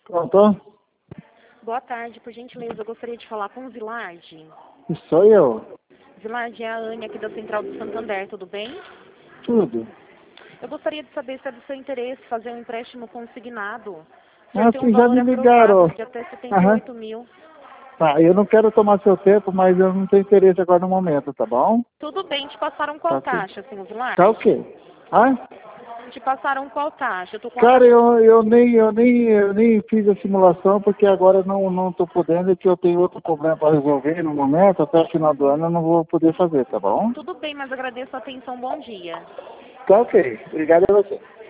Pronto? Boa tarde, por gentileza, eu gostaria de falar com o Zilard. Isso sou eu. Zilard, é a Anne aqui da Central do Santander, tudo bem? Tudo. Eu gostaria de saber se é do seu interesse fazer um empréstimo consignado. O Ah, senhor tem um sim, já valor me aprovado ligaram. de até Aham. 78 mil. Tá, eu não quero tomar seu tempo, mas eu não tenho interesse agora no momento, tá bom? Tudo bem, te passaram qual Tá tudo. taxa, senhor Zilard? Tá ok. Ah? Te passaram qual taxa? Eu tô com a Cara, taxa... eu nem fiz a simulação porque agora não tô podendo e que eu tenho outro problema para resolver no momento, até o final do ano eu não vou poder fazer, tá bom? Tudo bem, mas agradeço a atenção, bom dia. Tá ok. Obrigado a você.